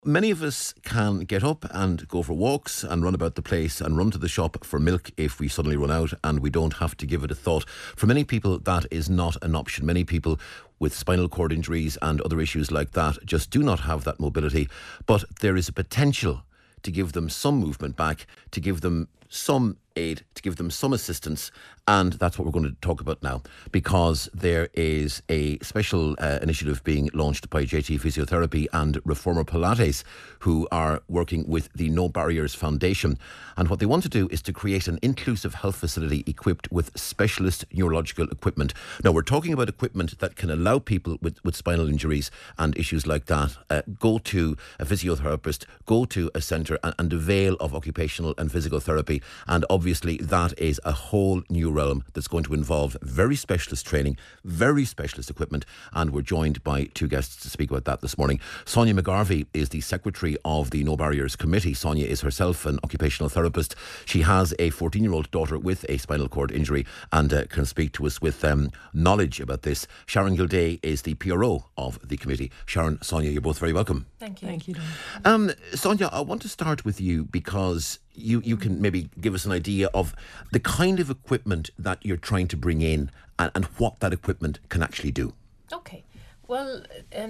Many of us can get up and go for walks and run about the place and run to the shop for milk if we suddenly run out and we don't have to give it a thought. For many people, that is not an option. Many people with spinal cord injuries and other issues like that just do not have that mobility. But there is a potential to give them some movement back, to give them some aid, to give them some assistance, and that's what we're going to talk about now, because there is a special initiative being launched by JT Physiotherapy and Reformer Pilates, who are working with the No Barriers Foundation. And what they want to do is to create an inclusive health facility equipped with specialist neurological equipment. Now, we're talking about equipment that can allow people with spinal injuries and issues like that go to a physiotherapist, go to a centre and avail of occupational and physical therapy. And obviously that is a whole new realm that's going to involve very specialist training, very specialist equipment, and we're joined by two guests to speak about that this morning. Sonia McGarvey is the secretary of the No Barriers Committee. Sonia is herself an occupational therapist. She has a 14-year-old daughter with a spinal cord injury and can speak to us with knowledge about this. Sharon Gilday is the PRO of the committee. Sharon, Sonia, you're both very welcome. Thank you. Thank you, Sonia, I want to start with you because you can maybe give us an idea of the kind of equipment that you're trying to bring in and what that equipment can actually do. Okay. Well,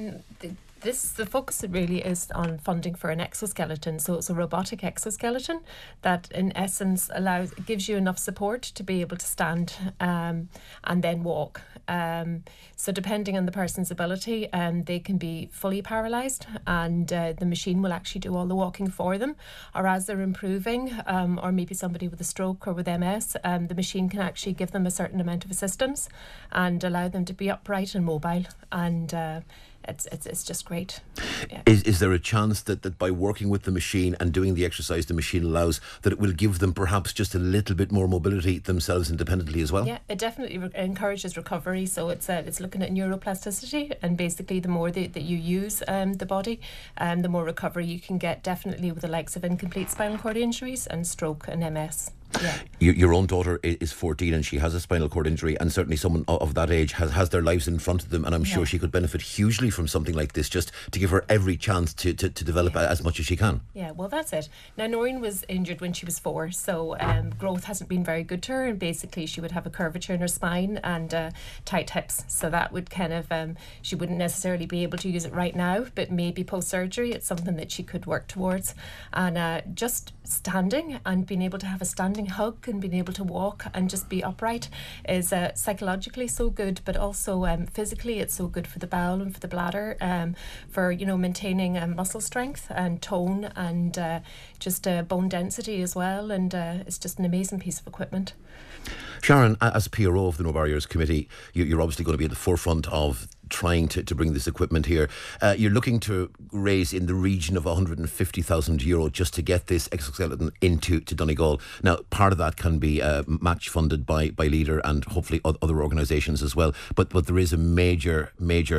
the focus really is on funding for an exoskeleton. So it's a robotic exoskeleton that in essence gives you enough support to be able to stand and then walk. So depending on the person's ability, they can be fully paralysed and the machine will actually do all the walking for them. Or as they're improving, or maybe somebody with a stroke or with MS, the machine can actually give them a certain amount of assistance and allow them to be upright and mobile. And it's just great. Yeah. Is there a chance that by working with the machine and doing the exercise the machine allows, that it will give them perhaps just a little bit more mobility themselves independently as well? Yeah, it definitely encourages recovery. So it's looking at neuroplasticity, and basically the more that you use the body, the more recovery you can get, definitely with the likes of incomplete spinal cord injuries and stroke and MS. Yeah. Your own daughter is 14 and she has a spinal cord injury, and certainly someone of that age has their lives in front of them, and I'm sure she could benefit hugely from something like this, just to give her every chance to develop as much as she can. Yeah, well, that's it. Now, Noreen was injured when she was 4, so growth hasn't been very good to her, and basically she would have a curvature in her spine and tight hips, so that would kind of she wouldn't necessarily be able to use it right now, but maybe post-surgery it's something that she could work towards. And just standing and being able to have a standing hug and being able to walk and just be upright is psychologically so good, but also physically it's so good for the bowel and for the bladder, for maintaining muscle strength and tone and just bone density as well, and it's just an amazing piece of equipment. Sharon, as PRO of the No Barriers Committee, you're obviously going to be at the forefront of trying to bring this equipment here. You're looking to raise in the region of €150,000 just to get this exoskeleton into Donegal. Now, part of that can be match funded by Leader and hopefully other organisations as well. But there is a major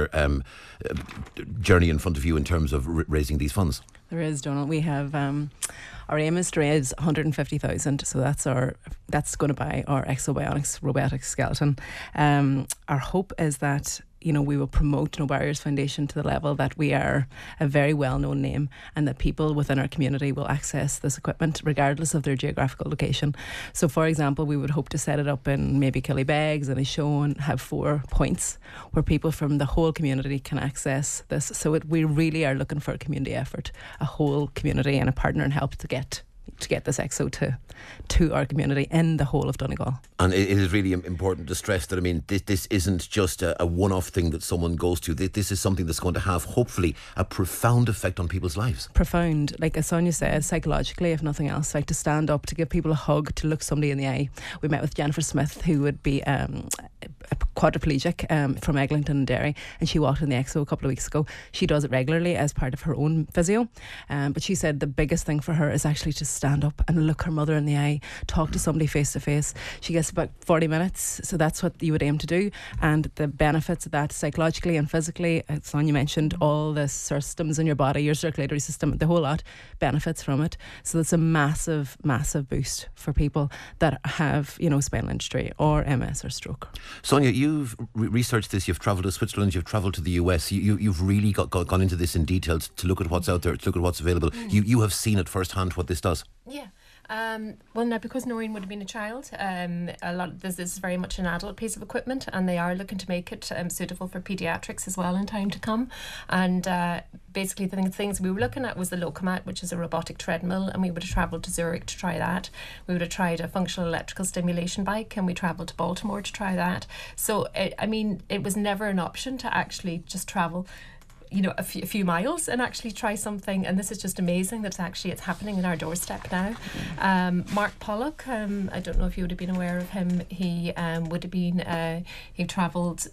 journey in front of you in terms of raising these funds. There is, Donald. We have our aim is to raise 150,000, so that's going to buy our Exobionics robotic skeleton. Our hope is that we will promote No Barriers Foundation to the level that we are a very well-known name, and that people within our community will access this equipment regardless of their geographical location. So, for example, we would hope to set it up in maybe Killybegs and Ishone, have 4 points where people from the whole community can access this. So we really are looking for a community effort, a whole community and a partner and help to get this EXO to our community in the whole of Donegal. And it is really important to stress that, this isn't just a one-off thing that someone goes to. This is something that's going to have, hopefully, a profound effect on people's lives. Profound. Like as Sonia said, psychologically, if nothing else, like to stand up, to give people a hug, to look somebody in the eye. We met with Jennifer Smith, who would be a quadriplegic from Eglinton and Derry, and she walked in the EXO a couple of weeks ago. She does it regularly as part of her own physio, but she said the biggest thing for her is actually to stand up and look her mother in the eye, talk to somebody face to face. She gets about 40 minutes, so that's what you would aim to do. And the benefits of that psychologically and physically, as Sonia mentioned, all the systems in your body, your circulatory system, the whole lot benefits from it. So it's a massive boost for people that have spinal injury or MS or stroke. Sonia, you've researched this, you've travelled to Switzerland, you've travelled to the US, you've really gone into this in detail to look at what's out there, to look at what's available. You have seen it firsthand what this does. Yeah. Well, now because Noreen would have been a child, a lot of this is very much an adult piece of equipment, and they are looking to make it suitable for paediatrics as well in time to come. And basically, the things we were looking at was the Lokomat, which is a robotic treadmill, and we would have travelled to Zurich to try that. We would have tried a functional electrical stimulation bike, and we travelled to Baltimore to try that. So, it was never an option to actually just travel a few miles and actually try something, and this is just amazing that it's happening in our doorstep now. Mark Pollock, I don't know if you would have been aware of him. He would have been he travelled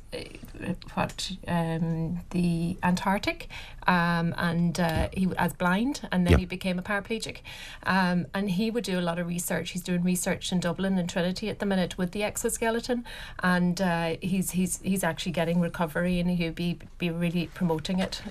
the Antarctic, and he as blind, and then he became a paraplegic, and he would do a lot of research. He's doing research in Dublin and Trinity at the minute with the exoskeleton, and he's actually getting recovery, and he'll be really promoting it.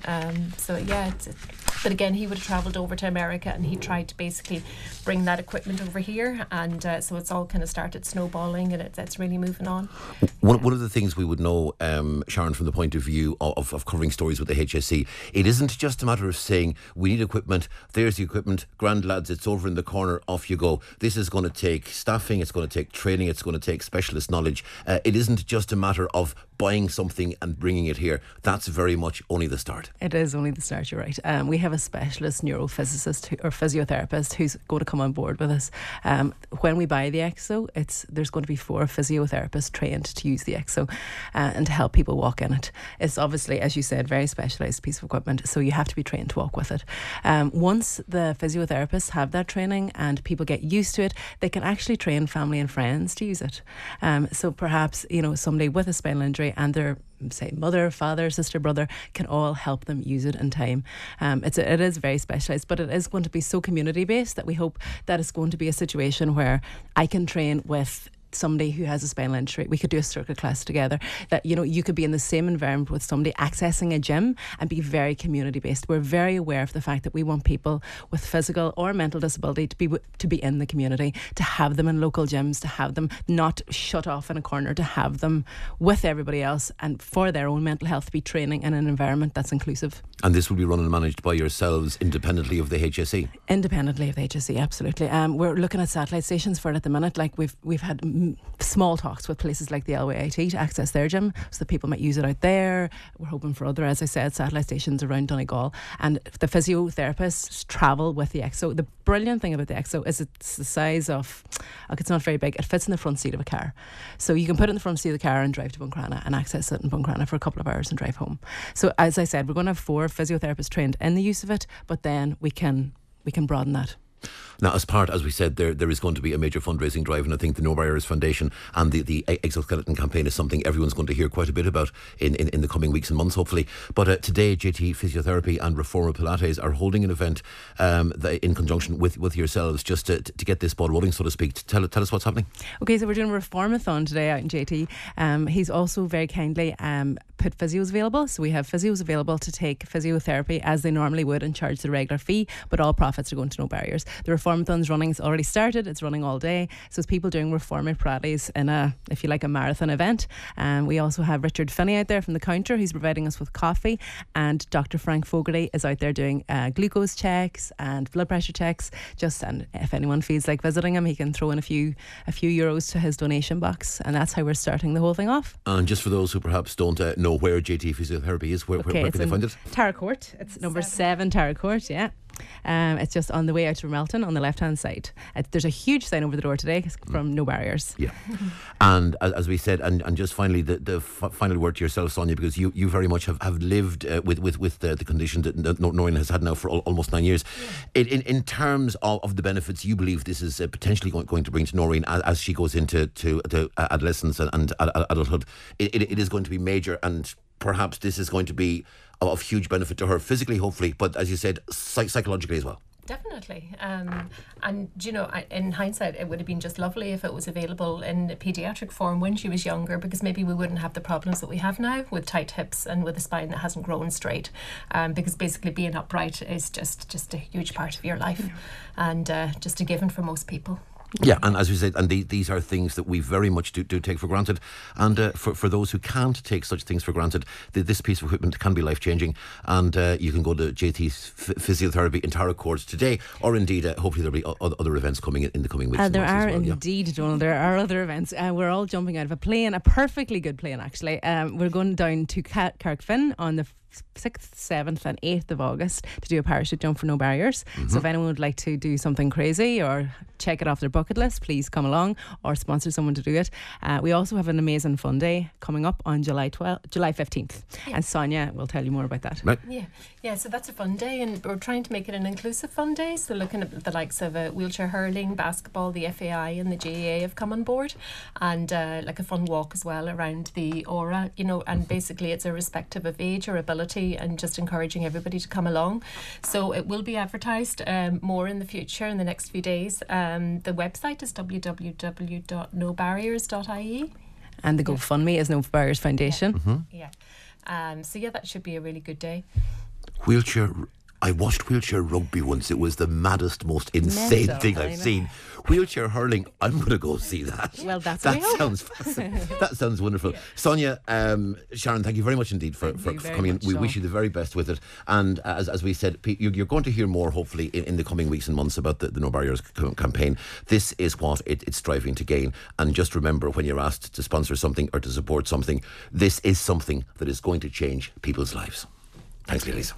But again, he would have travelled over to America, and he tried to basically bring that equipment over here, and so it's all kind of started snowballing, and it's really moving on. One of the things we would know, Sharon, from the point of view of covering stories with the HSE, it isn't just a matter of saying we need equipment, there's the equipment, grand lads, it's over in the corner, off you go. This is going to take staffing, it's going to take training, it's going to take specialist knowledge. It isn't just a matter of buying something and bringing it here. That's very much only the start. It is only the start, you're right. We have a specialist neurophysicist or physiotherapist who's going to come on board with us. When we buy the Exo, there's going to be 4 physiotherapists trained to use the Exo and to help people walk in it. It's obviously, as you said, very specialised piece of equipment, so you have to be trained to walk with it. Once the physiotherapists have that training and people get used to it, they can actually train family and friends to use it. So perhaps, somebody with a spinal injury and their, say, mother, father, sister, brother can all help them use it in time. It is very specialised, but it is going to be so community based that we hope that it's going to be a situation where I can train with somebody who has a spinal injury. We could do a circuit class together, that you could be in the same environment with somebody accessing a gym and be very community based. We're very aware of the fact that we want people with physical or mental disability to be in the community, to have them in local gyms, to have them not shut off in a corner, to have them with everybody else, and for their own mental health, be training in an environment that's inclusive. And this will be run and managed by yourselves independently of the HSE? Independently of the HSE, absolutely. We're looking at satellite stations for it at the minute. Like we've had small talks with places like the LWIT to access their gym so that people might use it out there. We're hoping for other, as I said, satellite stations around Donegal. And the physiotherapists travel with the Exo. The brilliant thing about the Exo is it's the size of, it's not very big, it fits in the front seat of a car. So you can put it in the front seat of the car and drive to Buncrana and access it in Buncrana for a couple of hours and drive home. So as I said, we're going to have 4 physiotherapists trained in the use of it, but then we can broaden that. Now, as we said, there is going to be a major fundraising drive, and I think the No Barriers Foundation and the Exoskeleton campaign is something everyone's going to hear quite a bit about in the coming weeks and months, hopefully. But today, JT Physiotherapy and Reforma Pilates are holding an event in conjunction with yourselves, just to get this ball rolling, so to speak. Tell us what's happening. Okay, so we're doing a Reformathon today out in JT. He's also very kindly put physios available. So we have physios available to take physiotherapy as they normally would and charge the regular fee, but all profits are going to No Barriers. The Reformathon's running, it's already started, it's running all day. So it's people doing Reforma Pilates in a marathon event. We also have Richard Finney out there from the counter, who's providing us with coffee, and Dr. Frank Fogarty is out there doing glucose checks and blood pressure checks. And if anyone feels like visiting him, he can throw in a few euros to his donation box, and that's how we're starting the whole thing off. And just for those who perhaps don't know where JT Physiotherapy is, where can they find it? Tara Court. It's number 7 Tara Court, yeah. It's just on the way out to Melton on the left hand side. There's a huge sign over the door today from No Barriers. Yeah. And as we said, and just finally the final word to yourself, Sonia, because you very much have lived with the condition that Noreen has had now for almost 9 years. Yeah. In terms of the benefits you believe this is potentially going to bring to Noreen as she goes into adolescence and adulthood, it is going to be major, and perhaps this is going to be of huge benefit to her physically, hopefully, but as you said, psychologically as well. Definitely. And in hindsight, it would have been just lovely if it was available in paediatric form when she was younger, because maybe we wouldn't have the problems that we have now with tight hips and with a spine that hasn't grown straight, because basically being upright is just a huge part of your life, and just a given for most people. Yeah, and as we said, and these are things that we very much do take for granted. And for those who can't take such things for granted, this piece of equipment can be life-changing. And you can go to JT's Physiotherapy in Tara Court today, or indeed, hopefully there'll be other events coming in the coming weeks. There and months are as well, indeed, Donald. There are other events. We're all jumping out of a plane, a perfectly good plane, actually. We're going down to Carrickfinn on the 6th, 7th and 8th of August to do a parachute jump for No Barriers. So if anyone would like to do something crazy or check it off their bucket list, please come along or sponsor someone to do it. We also have an amazing fun day coming up on July 15th. Yeah. And Sonia will tell you more about that. Right. Yeah, so that's a fun day, and we're trying to make it an inclusive fun day. So looking at the likes of wheelchair hurling, basketball, the FAI and the GAA have come on board, and like a fun walk as well around the Aura, and basically it's irrespective of age or ability, and just encouraging everybody to come along. So it will be advertised more in the future in the next few days. The website is www.nobarriers.ie. And the GoFundMe is No Barriers Foundation. Yeah. So that should be a really good day. I watched wheelchair rugby once. It was the maddest, most insane thing I've seen. Wheelchair hurling, I'm going to go see that. Well, that sounds fascinating. That sounds wonderful. Yeah. Sonia, Sharon, thank you very much indeed for coming in. We wish you the very best with it. And as we said, you're going to hear more, hopefully, in the coming weeks and months about the No Barriers campaign. This is what it's striving to gain. And just remember, when you're asked to sponsor something or to support something, this is something that is going to change people's lives. Thanks, ladies.